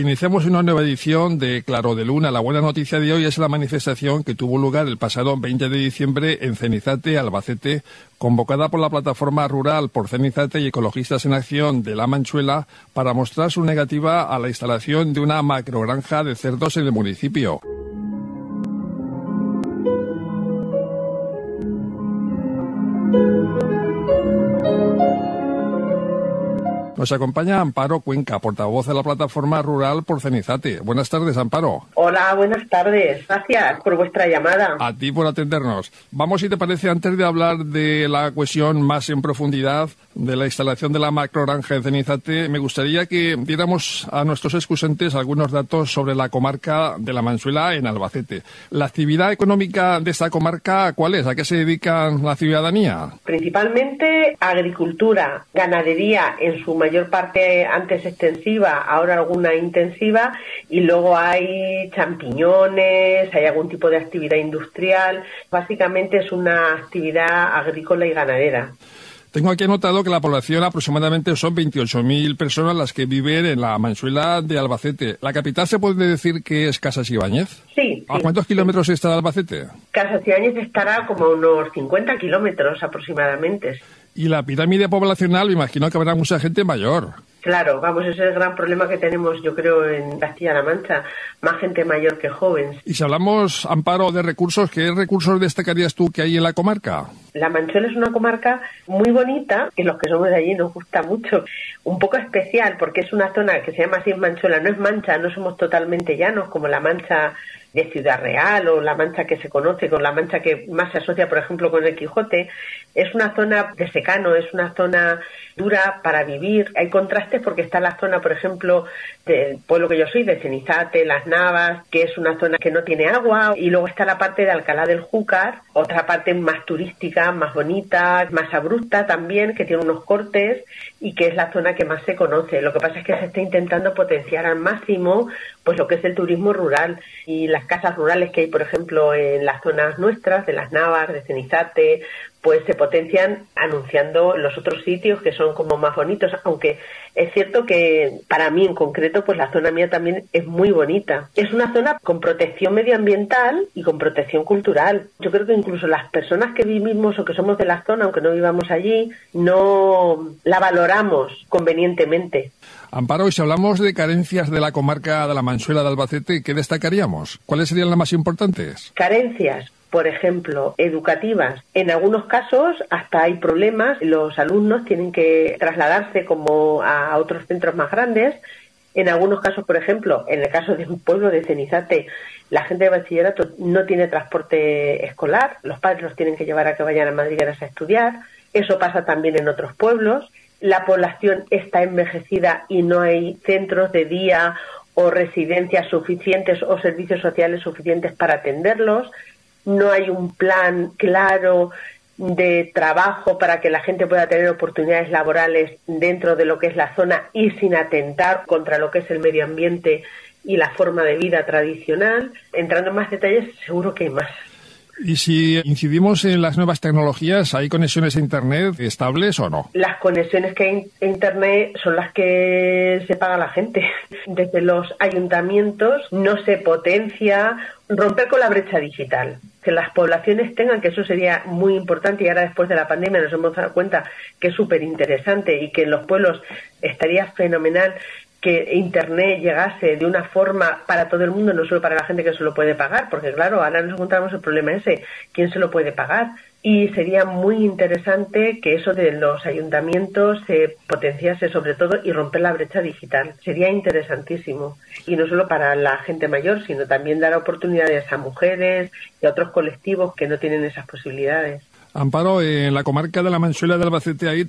Iniciamos una nueva edición de Claro de Luna. La buena noticia de hoy es la manifestación que tuvo lugar el pasado 20 de diciembre en Cenizate, Albacete, convocada por la Plataforma Rural por Cenizate y Ecologistas en Acción de La Manchuela para mostrar su negativa a la instalación de una macrogranja de cerdos en el municipio. Nos acompaña Amparo Cuenca, portavoz de la Plataforma Rural por Cenizate. Buenas tardes, Amparo. Hola, buenas tardes. Gracias por vuestra llamada. A ti por atendernos. Vamos, si te parece, antes de hablar de la cuestión más en profundidad de la instalación de la macrogranja en Cenizate, me gustaría que diéramos a nuestros escuchantes algunos datos sobre la comarca de La Manchuela en Albacete. ¿La actividad económica de esta comarca cuál es? ¿A qué se dedica la ciudadanía? Principalmente agricultura, ganadería en su mayor parte antes extensiva, ahora alguna intensiva, y luego hay champiñones, hay algún tipo de actividad industrial. Básicamente es una actividad agrícola y ganadera. Tengo aquí anotado que la población aproximadamente son 28.000 personas las que viven en La Manchuela de Albacete. ¿La capital se puede decir que es Casas-Ibáñez? Sí. ¿A cuántos kilómetros está de Albacete? Casas-Ibáñez estará como a unos 50 kilómetros aproximadamente. Y la pirámide poblacional, me imagino que habrá mucha gente mayor. Claro, vamos, ese es el gran problema que tenemos, yo creo, en Castilla-La Mancha, más gente mayor que joven. Y si hablamos, Amparo, de recursos, ¿qué recursos destacarías tú que hay en la comarca? La Manchuela es una comarca muy bonita, que los que somos de allí nos gusta mucho, un poco especial, porque es una zona que se llama así Manchuela, no es Mancha, no somos totalmente llanos como la Mancha de Ciudad Real o la Mancha que se conoce, con la Mancha que más se asocia, por ejemplo, con el Quijote. Es una zona de secano, es una zona dura para vivir. Hay contrastes porque está la zona, por ejemplo, del pueblo que yo soy, de Cenizate, Las Navas, que es una zona que no tiene agua, y luego está la parte de Alcalá del Júcar, otra parte más turística, más bonita, más abrupta también, que tiene unos cortes y que es la zona que más se conoce. Lo que pasa es que se está intentando potenciar al máximo pues lo que es el turismo rural y las casas rurales que hay, por ejemplo, en las zonas nuestras, de Las Navas, de Cenizate, pues se potencian anunciando los otros sitios que son como más bonitos, aunque es cierto que para mí en concreto, pues la zona mía también es muy bonita. Es una zona con protección medioambiental y con protección cultural. Yo creo que incluso las personas que vivimos o que somos de la zona, aunque no vivamos allí, no la valoramos convenientemente. Amparo, y si hablamos de carencias de la comarca de La Manchuela de Albacete, ¿qué destacaríamos? ¿Cuáles serían las más importantes? Carencias, por ejemplo, educativas. En algunos casos hasta hay problemas, los alumnos tienen que trasladarse como a otros centros más grandes. En algunos casos, por ejemplo, en el caso de un pueblo de Cenizate, la gente de bachillerato no tiene transporte escolar, los padres los tienen que llevar a que vayan a madrigueras a estudiar. Eso pasa también en otros pueblos. La población está envejecida y no hay centros de día o residencias suficientes o servicios sociales suficientes para atenderlos. No hay un plan claro de trabajo para que la gente pueda tener oportunidades laborales dentro de lo que es la zona y sin atentar contra lo que es el medio ambiente y la forma de vida tradicional. Entrando en más detalles, seguro que hay más. Y si incidimos en las nuevas tecnologías, ¿hay conexiones a Internet estables o no? Las conexiones que hay a Internet son las que se paga la gente. Desde los ayuntamientos no se potencia romper con la brecha digital. Que las poblaciones tengan, que eso sería muy importante, y ahora después de la pandemia nos hemos dado cuenta que es súper interesante y que en los pueblos estaría fenomenal que Internet llegase de una forma para todo el mundo, no solo para la gente que se lo puede pagar, porque claro, ahora nos encontramos el problema ese, ¿quién se lo puede pagar? Y sería muy interesante que eso de los ayuntamientos se potenciase sobre todo y romper la brecha digital. Sería interesantísimo. Y no solo para la gente mayor, sino también dar oportunidades a mujeres y a otros colectivos que no tienen esas posibilidades. Amparo, en la comarca de La Manchuela de Albacete hay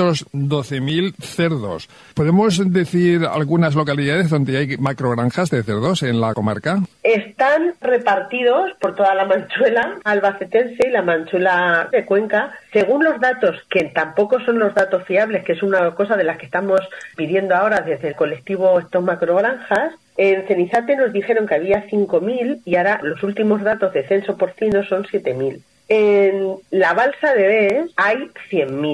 312.000 cerdos. ¿Podemos decir algunas localidades donde hay macrogranjas de cerdos en la comarca? Están repartidos por toda la Manchuela albacetense y la Manchuela de Cuenca. Según los datos, que tampoco son los datos fiables, que es una cosa de las que estamos pidiendo ahora desde el colectivo Estos Macrogranjas, en Cenizate nos dijeron que había 5.000 y ahora los últimos datos de censo porcino son 7.000. En la Balsa de Bes hay 100.000.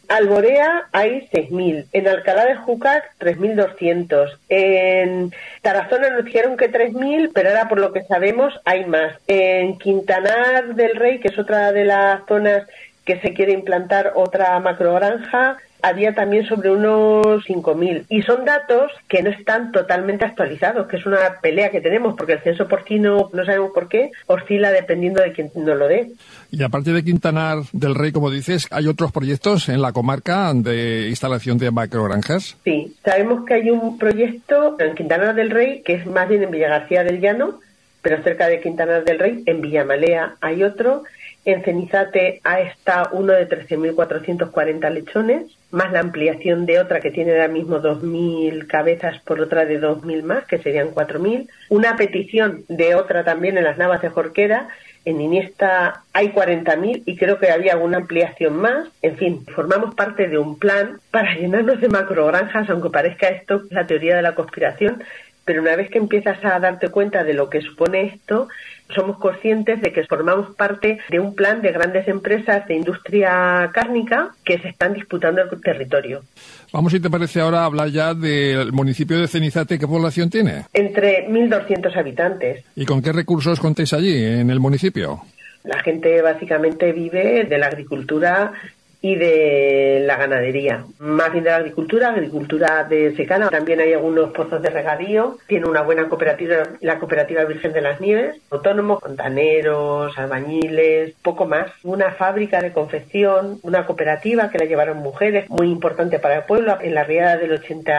Alborea hay 6.000, en Alcalá de Júcar 3.200, en Tarazona nos dijeron que 3.000, pero ahora por lo que sabemos hay más. En Quintanar del Rey, que es otra de las zonas que se quiere implantar otra macrogranja, había también sobre unos 5.000. Y son datos que no están totalmente actualizados, que es una pelea que tenemos, porque el censo porcino, no sabemos por qué, oscila dependiendo de quién nos lo dé. Y aparte de Quintanar del Rey, como dices, ¿hay otros proyectos en la comarca de instalación de macrogranjas? Sí, sabemos que hay un proyecto en Quintanar del Rey, que es más bien en Villagarcía del Llano, pero cerca de Quintanar del Rey. En Villamalea hay otro. En Cenizate está uno de 13.440 lechones, más la ampliación de otra que tiene ahora mismo 2.000 cabezas por otra de 2.000 más, que serían 4.000. Una petición de otra también en las Navas de Jorquera. En Iniesta hay 40.000 y creo que había alguna ampliación más. En fin, formamos parte de un plan para llenarnos de macrogranjas, aunque parezca esto la teoría de la conspiración. Pero una vez que empiezas a darte cuenta de lo que supone esto, somos conscientes de que formamos parte de un plan de grandes empresas de industria cárnica que se están disputando el territorio. Vamos, si te parece ahora, hablar ya del municipio de Cenizate. ¿Qué población tiene? Entre 1.200 habitantes. ¿Y con qué recursos contáis allí, en el municipio? La gente básicamente vive de la agricultura y de la ganadería, más bien de la agricultura de secana. También hay algunos pozos de regadío. Tiene una buena cooperativa, la cooperativa Virgen de las Nieves, autónomos, fontaneros, albañiles, poco más. Una fábrica de confección, una cooperativa que la llevaron mujeres, muy importante para el pueblo. En la riada del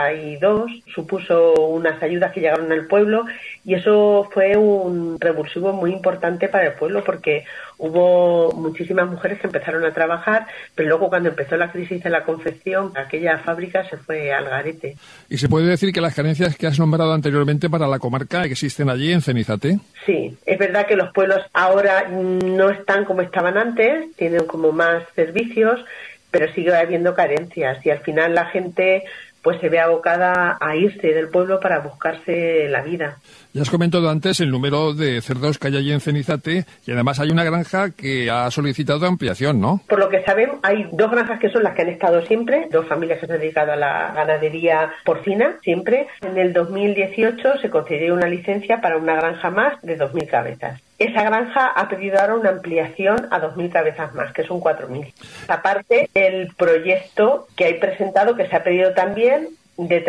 82 supuso unas ayudas que llegaron al pueblo y eso fue un revulsivo muy importante para el pueblo porque hubo muchísimas mujeres que empezaron a trabajar, pero luego cuando empezó la crisis de la confección, aquella fábrica se fue al garete. ¿Y se puede decir que las carencias que has nombrado anteriormente para la comarca existen allí en Cenizate? Sí, es verdad que los pueblos ahora no están como estaban antes, tienen como más servicios, pero sigue habiendo carencias y al final la gente pues se ve abocada a irse del pueblo para buscarse la vida. Ya has comentado antes el número de cerdos que hay allí en Cenizate y además hay una granja que ha solicitado ampliación, ¿no? Por lo que sabemos, hay 2 granjas que son las que han estado siempre, 2 familias que se han dedicado a la ganadería porcina siempre. En el 2018 se concedió una licencia para una granja más de 2.000 cabezas. Esa granja ha pedido ahora una ampliación a 2.000 cabezas más, que son 4.000. Aparte, el proyecto que hay presentado, que se ha pedido también, de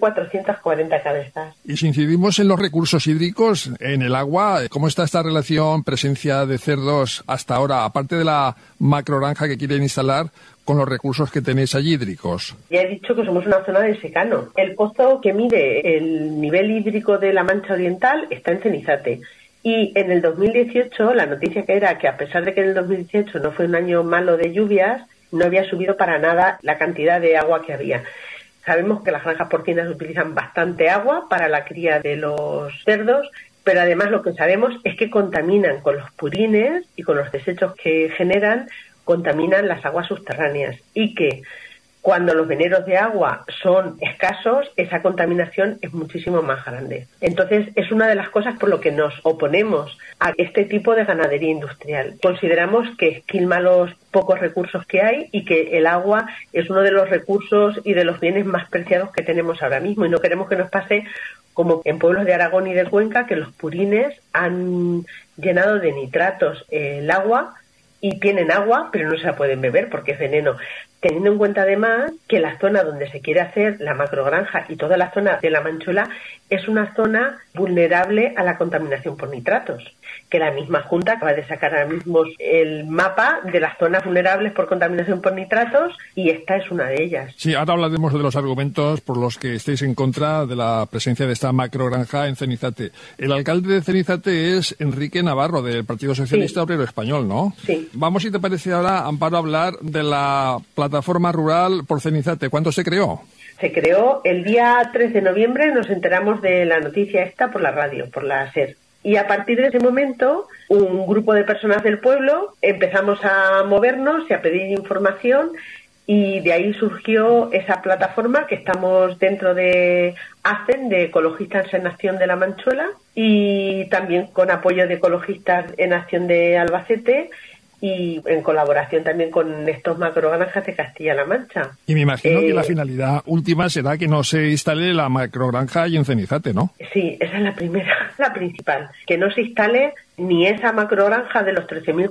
13.440 cabezas. Y si incidimos en los recursos hídricos, en el agua, ¿cómo está esta relación, presencia de cerdos hasta ahora, aparte de la macrogranja que quieren instalar, con los recursos que tenéis allí hídricos? Ya he dicho que somos una zona de secano. El pozo que mide el nivel hídrico de la Mancha Oriental está en Cenizate. Y en el 2018, la noticia que era que a pesar de que en el 2018 no fue un año malo de lluvias, no había subido para nada la cantidad de agua que había. Sabemos que las granjas porcinas utilizan bastante agua para la cría de los cerdos, pero además lo que sabemos es que contaminan con los purines y con los desechos que generan, contaminan las aguas subterráneas y que cuando los veneros de agua son escasos, esa contaminación es muchísimo más grande. Entonces, es una de las cosas por lo que nos oponemos a este tipo de ganadería industrial. Consideramos que esquilma los pocos recursos que hay y que el agua es uno de los recursos y de los bienes más preciados que tenemos ahora mismo y no queremos que nos pase como en pueblos de Aragón y de Cuenca, que los purines han llenado de nitratos el agua y tienen agua, pero no se la pueden beber porque es veneno. Teniendo en cuenta además que la zona donde se quiere hacer la macrogranja y toda la zona de la Manchuela es una zona vulnerable a la contaminación por nitratos, que la misma Junta acaba de sacar ahora mismo el mapa de las zonas vulnerables por contaminación por nitratos y esta es una de ellas. Sí, ahora hablaremos de los argumentos por los que estéis en contra de la presencia de esta macrogranja en Cenizate. El alcalde de Cenizate es Enrique Navarro, del Partido Socialista Obrero Español, ¿no? Sí. Vamos, si te parece ahora, Amparo, a hablar de la plataforma rural por Cenizate. ¿Cuándo se creó? Se creó el día 3 de noviembre, nos enteramos de la noticia esta por la radio, por la SER. Y a partir de ese momento, un grupo de personas del pueblo empezamos a movernos y a pedir información y de ahí surgió esa plataforma que estamos dentro de ACEN, de Ecologistas en Acción de la Manchuela, y también con apoyo de Ecologistas en Acción de Albacete, y en colaboración también con estos macrogranjas de Castilla-La Mancha. Y me imagino que la finalidad última será que no se instale la macrogranja ahí en Cenizate, ¿no? Sí, esa es la primera, la principal. Que no se instale ni esa macrogranja de los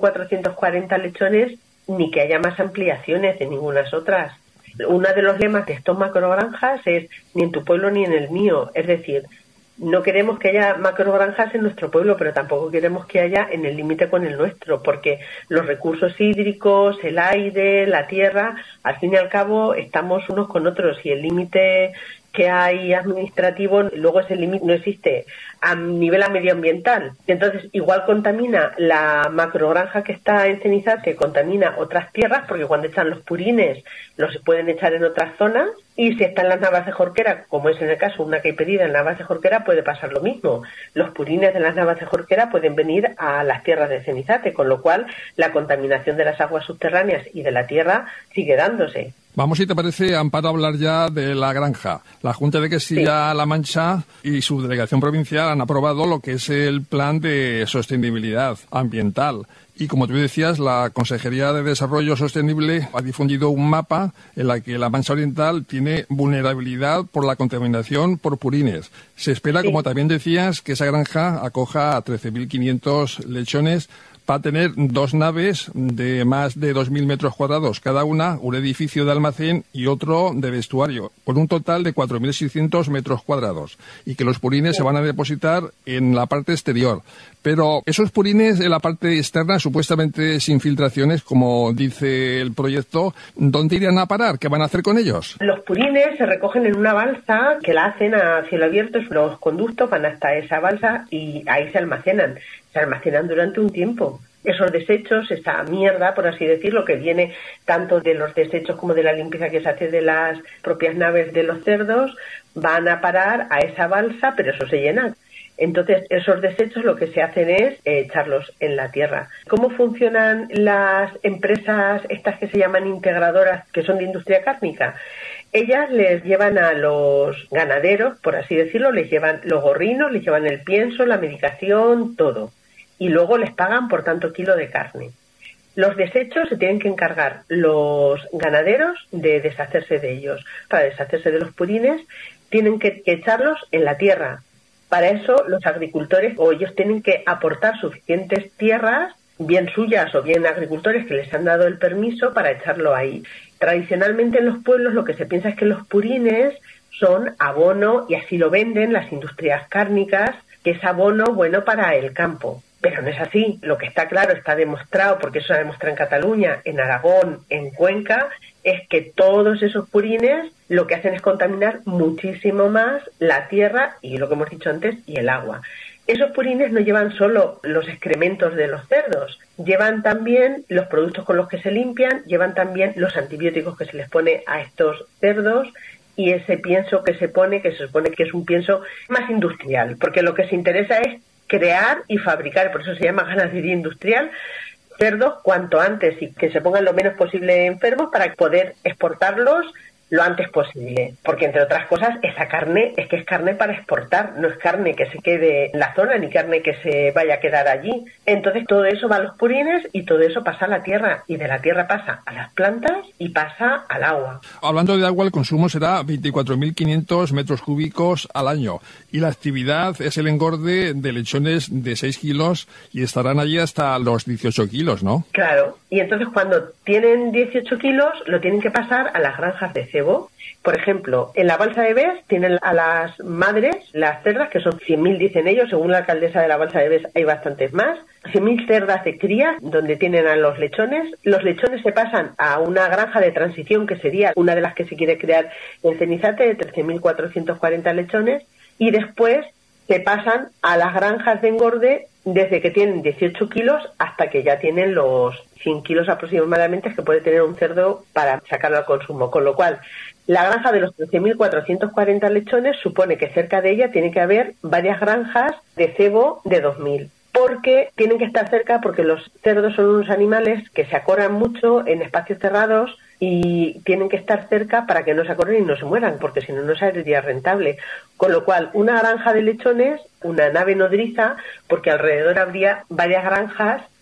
13.440 lechones, ni que haya más ampliaciones de ninguna otras. Uno de los lemas de estos macrogranjas es ni en tu pueblo ni en el mío. Es decir, no queremos que haya macrogranjas en nuestro pueblo, pero tampoco queremos que haya en el límite con el nuestro, porque los recursos hídricos, el aire, la tierra, al fin y al cabo estamos unos con otros, y el límite que hay administrativo, luego ese límite no existe a nivel medioambiental. Entonces, igual contamina la macrogranja que está en Cenizate, contamina otras tierras, porque cuando echan los purines los pueden echar en otras zonas, y si están las navas de Jorquera, como es en el caso una que hay pedida en Navas de Jorquera, puede pasar lo mismo. Los purines de las Navas de Jorquera pueden venir a las tierras de Cenizate, con lo cual la contaminación de las aguas subterráneas y de la tierra sigue dándose. Vamos, si te parece, Amparo, a hablar ya de la granja. La Junta de Castilla-La Mancha y su delegación provincial han aprobado lo que es el Plan de Sostenibilidad Ambiental. Y como tú decías, la Consejería de Desarrollo Sostenible ha difundido un mapa en el que la Mancha Oriental tiene vulnerabilidad por la contaminación por purines. Se espera, como también decías, que esa granja acoja a 13.500 lechones. Va a tener 2 naves de más de 2.000 metros cuadrados cada una, un edificio de almacén y otro de vestuario, con un total de 4.600 metros cuadrados, y que los purines se van a depositar en la parte exterior. Pero esos purines en la parte externa, supuestamente sin filtraciones, como dice el proyecto, ¿dónde irían a parar? ¿Qué van a hacer con ellos? Los purines se recogen en una balsa que la hacen a cielo abierto, los conductos van hasta esa balsa y ahí se almacenan durante un tiempo. Esos desechos, esa mierda, por así decirlo, que viene tanto de los desechos como de la limpieza que se hace de las propias naves de los cerdos, van a parar a esa balsa, pero eso se llena. Entonces, esos desechos lo que se hacen es echarlos en la tierra. ¿Cómo funcionan las empresas estas que se llaman integradoras, que son de industria cárnica? Ellas les llevan a los ganaderos, por así decirlo, les llevan los gorrinos, les llevan el pienso, la medicación, todo. Y luego les pagan por tanto kilo de carne. Los desechos se tienen que encargar los ganaderos de deshacerse de ellos. Para deshacerse de los purines tienen que echarlos en la tierra. Para eso los agricultores o ellos tienen que aportar suficientes tierras, bien suyas o bien agricultores que les han dado el permiso para echarlo ahí. Tradicionalmente en los pueblos lo que se piensa es que los purines son abono, y así lo venden las industrias cárnicas, que es abono bueno para el campo. Pero no es así. Lo que está claro, está demostrado, porque eso se demuestra en Cataluña, en Aragón, en Cuenca, es que todos esos purines lo que hacen es contaminar muchísimo más la tierra y, lo que hemos dicho antes, y el agua. Esos purines no llevan solo los excrementos de los cerdos, llevan también los productos con los que se limpian, llevan también los antibióticos que se les pone a estos cerdos, y ese pienso que se pone, que se supone que es un pienso más industrial, porque lo que se interesa es crear y fabricar, por eso se llama ganadería industrial, cerdos cuanto antes y que se pongan lo menos posible enfermos para poder exportarlos lo antes posible, porque entre otras cosas esa carne es que es carne para exportar, no es carne que se quede en la zona ni carne que se vaya a quedar allí. Entonces todo eso va a los purines y todo eso pasa a la tierra, y de la tierra pasa a las plantas y pasa al agua. Hablando de agua, el consumo será 24.500 metros cúbicos al año, y la actividad es el engorde de lechones de 6 kilos y estarán allí hasta los 18 kilos, ¿no? Claro, y entonces cuando tienen 18 kilos lo tienen que pasar a las granjas de cebo. Por ejemplo, en la balsa de Bes tienen a las madres, las cerdas, que son 100.000 dicen ellos, según la alcaldesa de la balsa de Bes hay bastantes más, 100.000 cerdas de cría donde tienen a los lechones. Los lechones se pasan a una granja de transición, que sería una de las que se quiere crear en Cenizate, de 13.440 lechones, y después se pasan a las granjas de engorde desde que tienen 18 kilos hasta que ya tienen los 100 kilos aproximadamente que puede tener un cerdo para sacarlo al consumo. Con lo cual, la granja de los 13.440 lechones supone que cerca de ella tiene que haber varias granjas de cebo de 2.000. Porque tienen que estar cerca, porque los cerdos son unos animales que se acorran mucho en espacios cerrados y tienen que estar cerca para que no se acorren y no se mueran, porque si no, no sería rentable. Con lo cual, una granja de lechones, una nave nodriza, porque alrededor habría varias granjas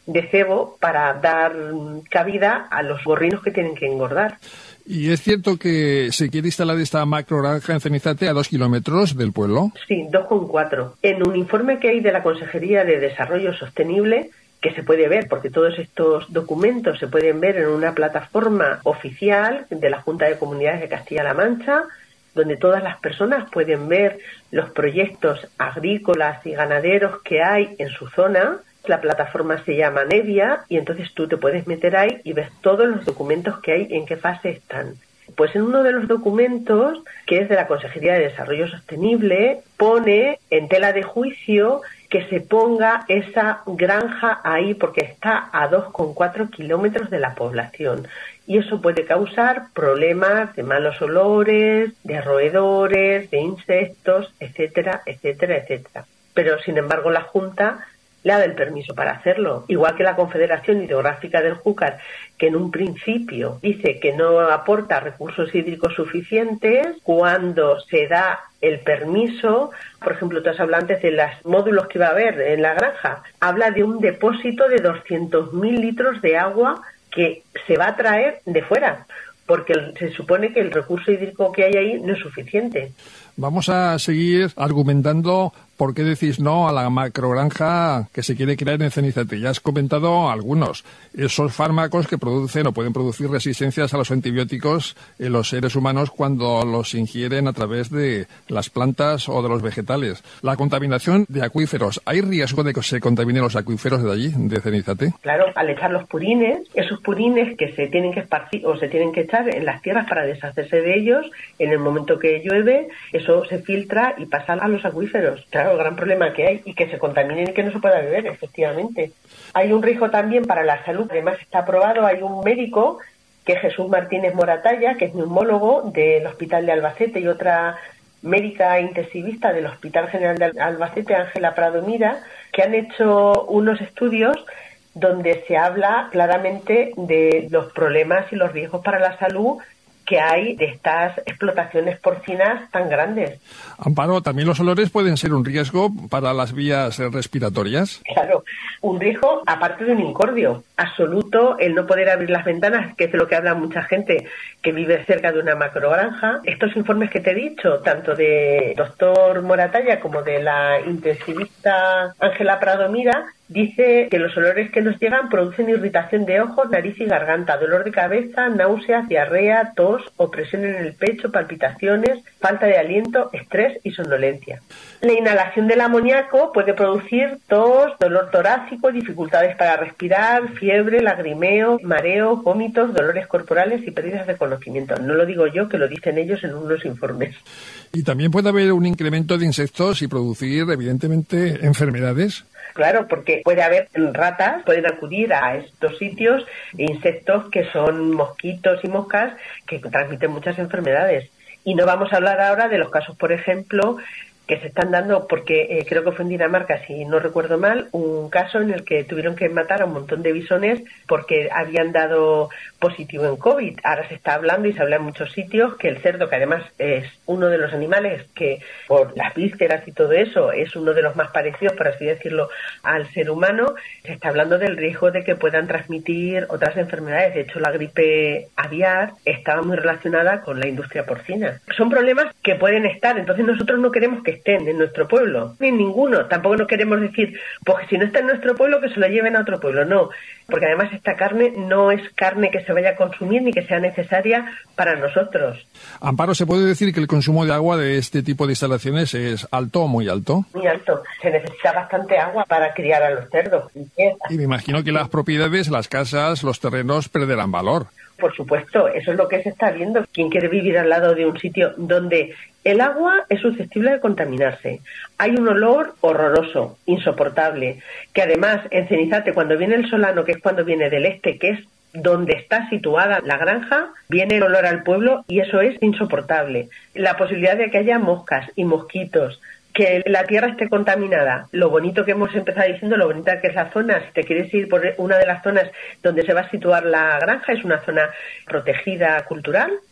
de cebo para dar cabida a los gorrinos que tienen que engordar. ¿Y es cierto que se quiere instalar esta macrogranja en Cenizate a 2 kilómetros del pueblo? Sí, 2,4. En un informe que hay de la Consejería de Desarrollo Sostenible, que se puede ver, porque todos estos documentos se pueden ver en una plataforma oficial de la Junta de Comunidades de Castilla-La Mancha, donde todas las personas pueden ver los proyectos agrícolas y ganaderos que hay en su zona. La plataforma se llama Nevia y entonces tú te puedes meter ahí y ves todos los documentos que hay, en qué fase están. Pues en uno de los documentos, que es de la Consejería de Desarrollo Sostenible, pone en tela de juicio que se ponga esa granja ahí porque está a 2,4 kilómetros de la población. Y eso puede causar problemas de malos olores, de roedores, de insectos, etcétera, etcétera, etcétera. Pero, sin embargo, la Junta le da el permiso para hacerlo. Igual que la Confederación Hidrográfica del Júcar, que en un principio dice que no aporta recursos hídricos suficientes, cuando se da el permiso, por ejemplo, tú has hablado antes de los módulos que va a haber en la granja, habla de un depósito de 200.000 litros de agua que se va a traer de fuera, porque se supone que el recurso hídrico que hay ahí no es suficiente. Vamos a seguir argumentando por qué decís no a la macrogranja que se quiere crear en Cenizate. Ya has comentado algunos. Esos fármacos que producen o pueden producir resistencias a los antibióticos en los seres humanos cuando los ingieren a través de las plantas o de los vegetales. La contaminación de acuíferos. ¿Hay riesgo de que se contaminen los acuíferos de allí, de Cenizate? Claro, al echar los purines, esos purines que se tienen que esparcir o se tienen que echar en las tierras para deshacerse de ellos, en el momento que llueve, eso se filtra y pasa a los acuíferos. Claro, el gran problema que hay, y que se contaminen y que no se pueda beber, efectivamente. Hay un riesgo también para la salud, además está aprobado, hay un médico, que es Jesús Martínez Moratalla, que es neumólogo del Hospital de Albacete, y otra médica intensivista del Hospital General de Albacete, Ángela Prado Mira, que han hecho unos estudios donde se habla claramente de los problemas y los riesgos para la salud que hay de estas explotaciones porcinas tan grandes. Amparo, ¿también los olores pueden ser un riesgo para las vías respiratorias? Claro, un riesgo aparte de un incordio absoluto, el no poder abrir las ventanas, que es de lo que habla mucha gente que vive cerca de una macrogranja. Estos informes que te he dicho, tanto de doctor Moratalla como de la intensivista Ángela Prado Mira, dice que los olores que nos llegan producen irritación de ojos, nariz y garganta, dolor de cabeza, náuseas, diarrea, tos, opresión en el pecho, palpitaciones, falta de aliento, estrés y somnolencia. La inhalación del amoníaco puede producir tos, dolor torácico, dificultades para respirar, fiebre, lagrimeo, mareo, vómitos, dolores corporales y pérdidas de conocimiento. No lo digo yo, que lo dicen ellos en unos informes. Y también puede haber un incremento de insectos y producir, evidentemente, enfermedades. Claro, porque puede haber ratas, pueden acudir a estos sitios, insectos que son mosquitos y moscas que transmiten muchas enfermedades. Y no vamos a hablar ahora de los casos, por ejemplo, que se están dando, porque creo que fue en Dinamarca, si no recuerdo mal, un caso en el que tuvieron que matar a un montón de bisones porque habían dado positivo en COVID. Ahora se está hablando y se habla en muchos sitios que el cerdo, que además es uno de los animales que por las vísceras y todo eso es uno de los más parecidos, por así decirlo, al ser humano, se está hablando del riesgo de que puedan transmitir otras enfermedades. De hecho, la gripe aviar estaba muy relacionada con la industria porcina. Son problemas que pueden estar, entonces nosotros no queremos que estén en nuestro pueblo, ni en ninguno. Tampoco no queremos decir, pues si no está en nuestro pueblo, que se lo lleven a otro pueblo. No, porque además esta carne no es carne que se vaya a consumir ni que sea necesaria para nosotros. Amparo, ¿se puede decir que el consumo de agua de este tipo de instalaciones es alto o muy alto? Muy alto. Se necesita bastante agua para criar a los cerdos. Y me imagino que las propiedades, las casas, los terrenos perderán valor. Por supuesto, eso es lo que se está viendo. ¿Quién quiere vivir al lado de un sitio donde el agua es susceptible de contaminarse? Hay un olor horroroso, insoportable, que además en Cenizate, cuando viene el solano, que es cuando viene del este, que es donde está situada la granja, viene el olor al pueblo y eso es insoportable. La posibilidad de que haya moscas y mosquitos, que la tierra esté contaminada. Lo bonito que hemos empezado diciendo, lo bonita que es la zona, si te quieres ir por una de las zonas donde se va a situar la granja, es una zona protegida cultural,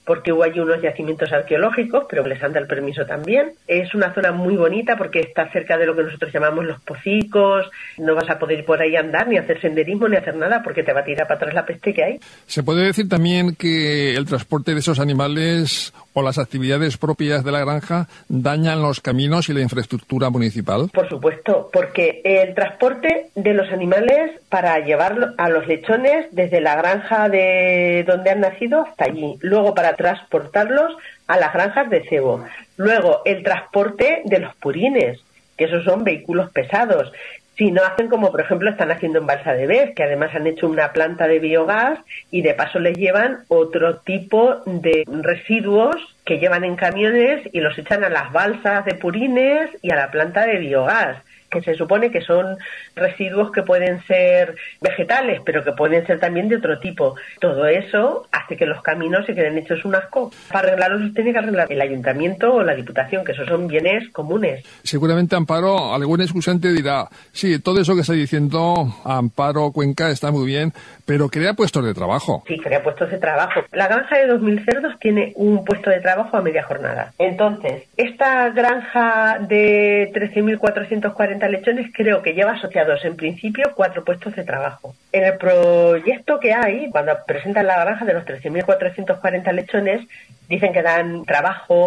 porque hubo allí unos yacimientos arqueológicos, pero les han dado el permiso también. Es una zona muy bonita porque está cerca de lo que nosotros llamamos los pocicos. No vas a poder ir por ahí a andar, ni hacer senderismo, ni hacer nada, porque te va a tirar para atrás la peste que hay. ¿Se puede decir también que el transporte de esos animales o las actividades propias de la granja dañan los caminos y la infraestructura municipal? Por supuesto, porque el transporte de los animales para llevarlos a los lechones desde la granja de donde han nacido hasta allí, luego para transportarlos a las granjas de cebo, luego el transporte de los purines, que esos son vehículos pesados. Si no hacen como, por ejemplo, están haciendo en Balsa de Bes, que además han hecho una planta de biogás y de paso les llevan otro tipo de residuos que llevan en camiones y los echan a las balsas de purines y a la planta de biogás, que se supone que son residuos que pueden ser vegetales, pero que pueden ser también de otro tipo. Todo eso hace que los caminos se queden hechos un asco. Para arreglarlos los tiene que arreglar el ayuntamiento o la diputación, que esos son bienes comunes. Seguramente, Amparo, algún excusante dirá, sí, todo eso que está diciendo Amparo Cuenca está muy bien, pero crea puestos de trabajo. Sí, crea puestos de trabajo. La granja de 2.000 cerdos tiene un puesto de trabajo a media jornada. Entonces, esta granja de 13.440 lechones creo que lleva asociados en principio 4 puestos de trabajo. En el proyecto que hay, cuando presentan la granja de los 13.440 lechones, dicen que dan trabajo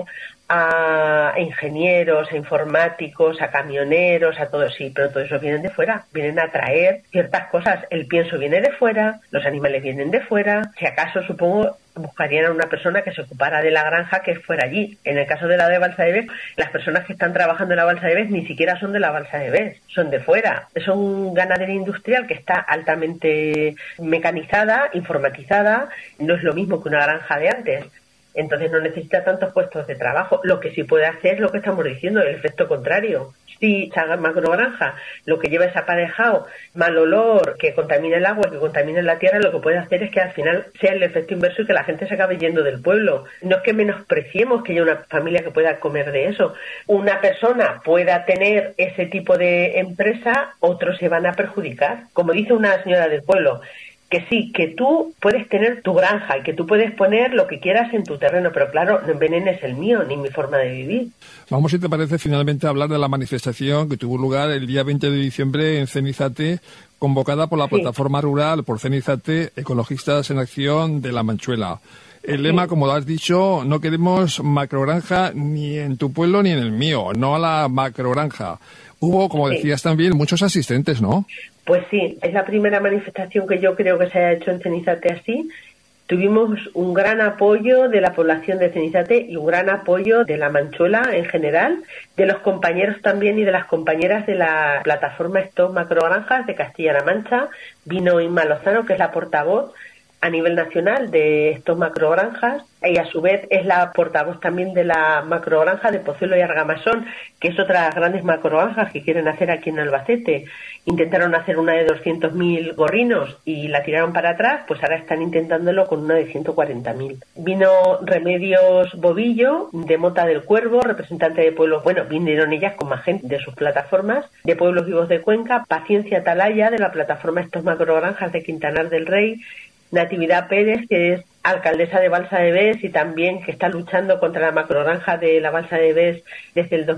a ingenieros, a informáticos, a camioneros, a todos, sí, pero todo eso vienen de fuera, vienen a traer ciertas cosas. El pienso viene de fuera, los animales vienen de fuera. Si acaso, supongo, buscarían a una persona que se ocupara de la granja que fuera allí. En el caso de la de Balsa de Bes, las personas que están trabajando en la Balsa de Bes ni siquiera son de la Balsa de Bes, son de fuera. Son ganadería industrial que está altamente mecanizada, informatizada, no es lo mismo que una granja de antes. Entonces no necesita tantos puestos de trabajo. Lo que sí puede hacer es lo que estamos diciendo, el efecto contrario. Si esa macrogranja lo que lleva es aparejado, mal olor, que contamina el agua, que contamina la tierra, lo que puede hacer es que al final sea el efecto inverso y que la gente se acabe yendo del pueblo. No es que menospreciemos que haya una familia que pueda comer de eso. Una persona pueda tener ese tipo de empresa, otros se van a perjudicar. Como dice una señora del pueblo, que sí, que tú puedes tener tu granja y que tú puedes poner lo que quieras en tu terreno, pero claro, no envenenes el mío ni mi forma de vivir. Vamos, si te parece, finalmente a hablar de la manifestación que tuvo lugar el día 20 de diciembre en Cenizate, convocada por la plataforma rural por Cenizate, Ecologistas en Acción de La Manchuela. El lema, como has dicho, no queremos macrogranja ni en tu pueblo ni en el mío, no a la macrogranja. Hubo, como decías también, muchos asistentes, ¿no? Pues sí, es la primera manifestación que yo creo que se ha hecho en Cenizate así. Tuvimos un gran apoyo de la población de Cenizate y un gran apoyo de La Manchuela en general, de los compañeros también y de las compañeras de la plataforma Stop Macrogranjas de Castilla-La Mancha. Vino Inma Lozano, que es la portavoz a nivel nacional de estos macrogranjas, y a su vez es la portavoz también de la macrogranja de Pozuelo y Argamasón, que es otra de las grandes macrogranjas que quieren hacer aquí en Albacete. Intentaron hacer una de 200.000 gorrinos y la tiraron para atrás, pues ahora están intentándolo con una de 140.000. Vino Remedios Bobillo, de Mota del Cuervo, representante de pueblos, bueno, vinieron ellas con más gente de sus plataformas, de Pueblos Vivos de Cuenca, Paciencia Atalaya, de la plataforma Estos Macrogranjas de Quintanar del Rey, Natividad Pérez, que es alcaldesa de Balsa de Bes y también que está luchando contra la macrogranja de la Balsa de Bes desde el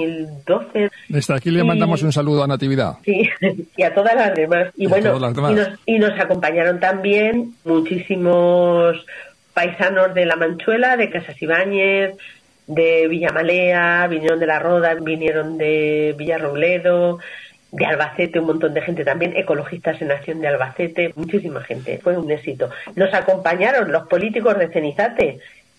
2012. Desde aquí le mandamos un saludo a Natividad. Sí, y a todas las demás. Y bueno, y nos acompañaron también muchísimos paisanos de La Manchuela, de Casas Ibáñez, de Villamalea, vinieron de La Roda, vinieron de Villarrobledo, de Albacete, un montón de gente también, Ecologistas en Acción de Albacete, muchísima gente, fue un éxito. Nos acompañaron los políticos de Cenizate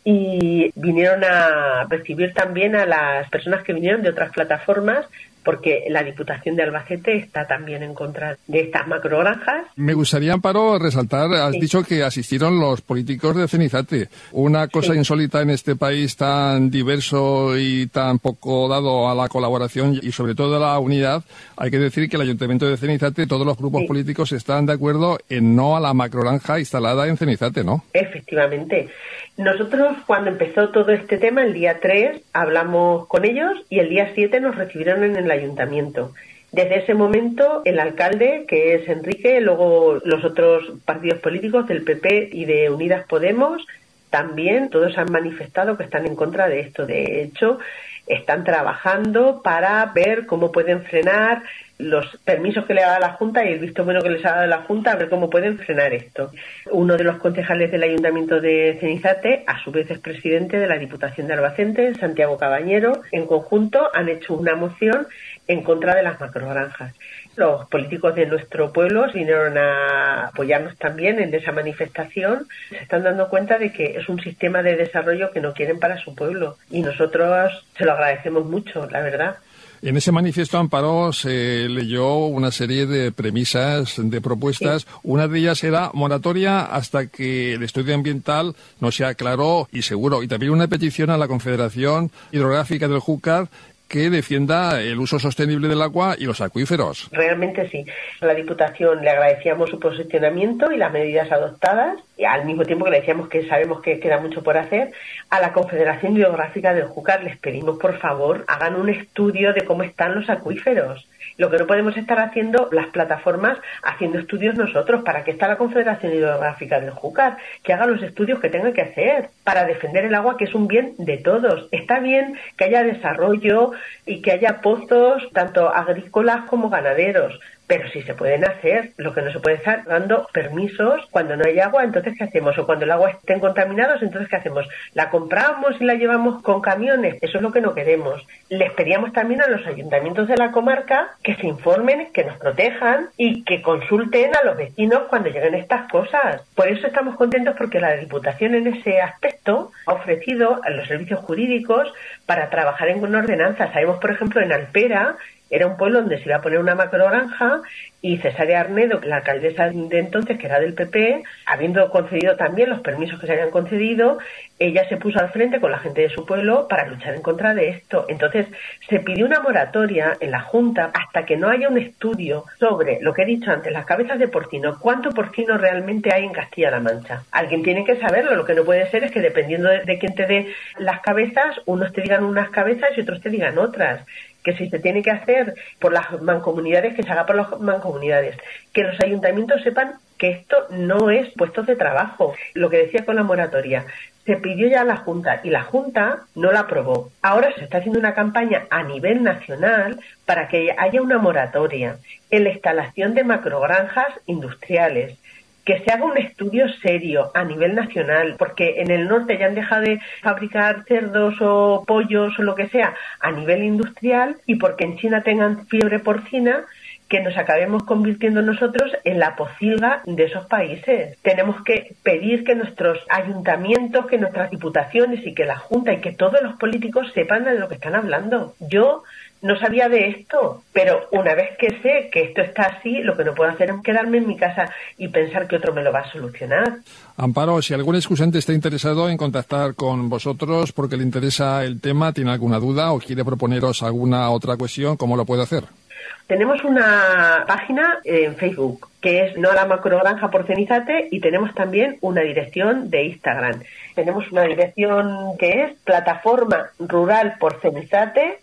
y vinieron a recibir también a las personas que vinieron de otras plataformas, porque la Diputación de Albacete está también en contra de estas macrogranjas. Me gustaría, Amparo, resaltar, has dicho que asistieron los políticos de Cenizate. Una cosa insólita en este país tan diverso y tan poco dado a la colaboración y sobre todo a la unidad. Hay que decir que el Ayuntamiento de Cenizate, todos los grupos políticos están de acuerdo en no a la macrogranja instalada en Cenizate, ¿no? Efectivamente. Nosotros, cuando empezó todo este tema, el día 3 hablamos con ellos y el día 7 nos recibieron en el ayuntamiento. Desde ese momento, el alcalde, que es Enrique, luego los otros partidos políticos del PP y de Unidas Podemos, también todos han manifestado que están en contra de esto. De hecho, están trabajando para ver cómo pueden frenar los permisos que le ha dado la Junta y el visto bueno que les ha dado la Junta, a ver cómo pueden frenar esto. Uno de los concejales del Ayuntamiento de Cenizate, a su vez es presidente de la Diputación de Albacete, Santiago Cabañero. En conjunto han hecho una moción en contra de las macrogranjas. Los políticos de nuestro pueblo vinieron a apoyarnos también en esa manifestación. Se están dando cuenta de que es un sistema de desarrollo que no quieren para su pueblo y nosotros se lo agradecemos mucho, la verdad. En ese manifiesto, Amparo, se leyó una serie de premisas, de propuestas. Sí. Una de ellas era moratoria hasta que el estudio ambiental no sea claro y seguro. Y también una petición a la Confederación Hidrográfica del Júcar que defienda el uso sostenible del agua y los acuíferos. Realmente sí. A la Diputación le agradecíamos su posicionamiento y las medidas adoptadas, y al mismo tiempo que le decíamos que sabemos que queda mucho por hacer. A la Confederación Hidrográfica del Júcar les pedimos, por favor, hagan un estudio de cómo están los acuíferos. Lo que no podemos estar haciendo las plataformas, haciendo estudios nosotros. ¿Para qué está la Confederación Hidrográfica del Júcar? Que haga los estudios que tenga que hacer para defender el agua, que es un bien de todos. Está bien que haya desarrollo y que haya pozos, tanto agrícolas como ganaderos. Pero sí se pueden hacer. Lo que no se puede estar dando permisos cuando no hay agua, entonces ¿qué hacemos? O cuando el agua estén contaminados, entonces ¿qué hacemos? ¿La compramos y la llevamos con camiones? Eso es lo que no queremos. Les pedíamos también a los ayuntamientos de la comarca que se informen, que nos protejan y que consulten a los vecinos cuando lleguen estas cosas. Por eso estamos contentos, porque la Diputación en ese aspecto ha ofrecido a los servicios jurídicos para trabajar en una ordenanza. Sabemos, por ejemplo, en Alpera, era un pueblo donde se iba a poner una macrogranja y Cesárea Arnedo, la alcaldesa de entonces, que era del PP, habiendo concedido también los permisos que se habían concedido, ella se puso al frente con la gente de su pueblo para luchar en contra de esto. Entonces se pidió una moratoria en la Junta hasta que no haya un estudio sobre lo que he dicho antes, las cabezas de porcino, cuánto porcino realmente hay en Castilla-La Mancha. Alguien tiene que saberlo. Lo que no puede ser es que dependiendo de quién te dé las cabezas, unos te digan unas cabezas y otros te digan otras. Que si se tiene que hacer por las mancomunidades, que se haga por las mancomunidades. Que los ayuntamientos sepan que esto no es puestos de trabajo. Lo que decía con la moratoria, se pidió ya a la Junta y la Junta no la aprobó. Ahora se está haciendo una campaña a nivel nacional para que haya una moratoria en la instalación de macrogranjas industriales. Que se haga un estudio serio a nivel nacional, porque en el norte ya han dejado de fabricar cerdos o pollos o lo que sea a nivel industrial, y porque en China tengan fiebre porcina, que nos acabemos convirtiendo nosotros en la pocilga de esos países. Tenemos que pedir que nuestros ayuntamientos, que nuestras diputaciones y que la Junta y que todos los políticos sepan de lo que están hablando. Yo no sabía de esto, pero una vez que sé que esto está así, lo que no puedo hacer es quedarme en mi casa y pensar que otro me lo va a solucionar. Amparo, si algún excusante está interesado en contactar con vosotros porque le interesa el tema, tiene alguna duda o quiere proponeros alguna otra cuestión, ¿cómo lo puede hacer? Tenemos una página en Facebook que es No a la Macrogranja por Cenizate, y tenemos también una dirección de Instagram. Tenemos una dirección que es plataforma rural por Cenizate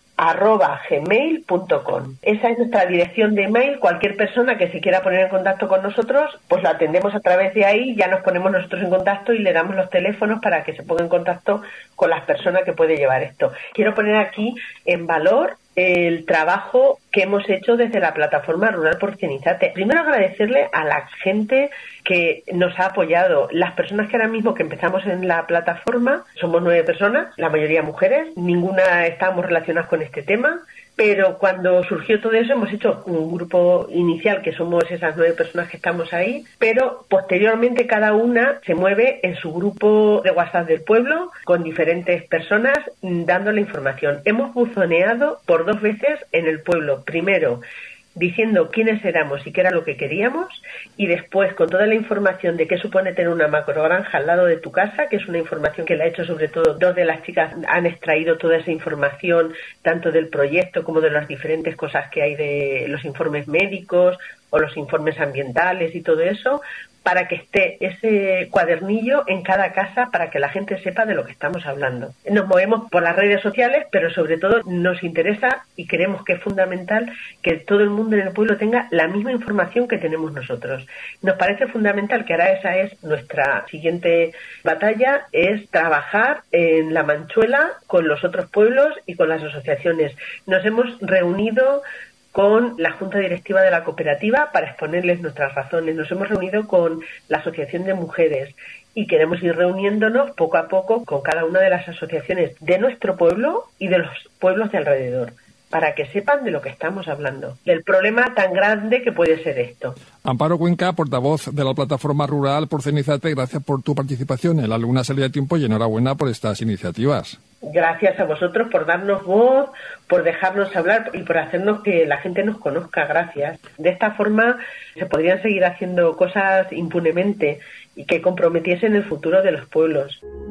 @gmail.com. Esa es nuestra dirección de email. Cualquier persona que se quiera poner en contacto con nosotros, pues la atendemos a través de ahí, ya nos ponemos nosotros en contacto y le damos los teléfonos para que se ponga en contacto con las personas que puede llevar esto. Quiero poner aquí en valor el trabajo que hemos hecho desde la plataforma Rural por Cenizate. Primero agradecerle a la gente que nos ha apoyado. Las personas que ahora mismo que empezamos en la plataforma, somos 9 personas, la mayoría mujeres, ninguna estábamos relacionadas con este tema, pero cuando surgió todo eso hemos hecho un grupo inicial que somos esas 9 personas que estamos ahí, pero posteriormente cada una se mueve en su grupo de WhatsApp del pueblo con diferentes personas dando la información. Hemos buzoneado por 2 veces en el pueblo, primero diciendo quiénes éramos y qué era lo que queríamos, y después con toda la información de qué supone tener una macrogranja al lado de tu casa, que es una información que la ha hecho sobre todo 2 de las chicas, han extraído toda esa información tanto del proyecto como de las diferentes cosas que hay de los informes médicos o los informes ambientales y todo eso, para que esté ese cuadernillo en cada casa para que la gente sepa de lo que estamos hablando. Nos movemos por las redes sociales, pero sobre todo nos interesa y creemos que es fundamental que todo el mundo en el pueblo tenga la misma información que tenemos nosotros. Nos parece fundamental que ahora esa es nuestra siguiente batalla, es trabajar en La Manchuela con los otros pueblos y con las asociaciones. Nos hemos reunido con la Junta Directiva de la cooperativa para exponerles nuestras razones. Nos hemos reunido con la Asociación de Mujeres y queremos ir reuniéndonos poco a poco con cada una de las asociaciones de nuestro pueblo y de los pueblos de alrededor, para que sepan de lo que estamos hablando, del problema tan grande que puede ser esto. Amparo Cuenca, portavoz de la Plataforma Rural por Cenizate, gracias por tu participación en la Luna Salida de Tiempo y enhorabuena por estas iniciativas. Gracias a vosotros por darnos voz, por dejarnos hablar y por hacernos que la gente nos conozca. Gracias. De esta forma se podrían seguir haciendo cosas impunemente y que comprometiesen el futuro de los pueblos.